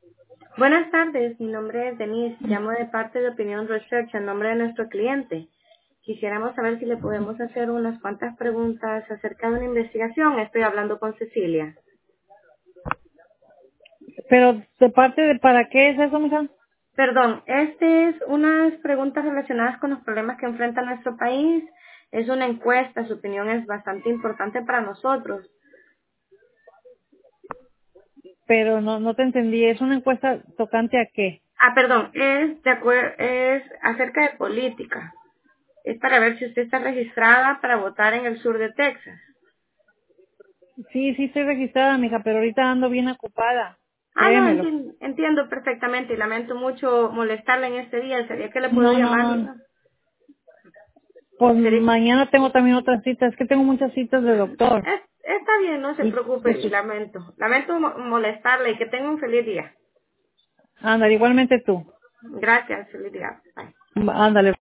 Buenas tardes, mi nombre es Denise, llamo de parte de Opinion Research en nombre de nuestro cliente. Quisiéramos saber si le podemos hacer unas cuantas preguntas acerca de una investigación. Estoy hablando con Cecilia. Pero de parte de ¿para qué es eso, mija? Perdón, este es unas preguntas relacionadas con los problemas que enfrenta nuestro país. Es una encuesta, su opinión es bastante importante para nosotros. Pero no te entendí. ¿Es una encuesta tocante a qué? Perdón, es acerca de política. Es para ver si usted está registrada para votar en el sur de Texas. Sí, estoy registrada, mija, pero ahorita ando bien ocupada. No, Créemelo. entiendo perfectamente y lamento mucho molestarle en este día. ¿Sería que le puedo llamar? No. Pues Sería- mañana tengo también otras citas. Es que tengo muchas citas de doctor. Está bien, no se Y preocupe pues, y lamento. Lamento molestarle y que tenga un feliz día. ándale, igualmente tú. Gracias, feliz día. Bye. Ándale.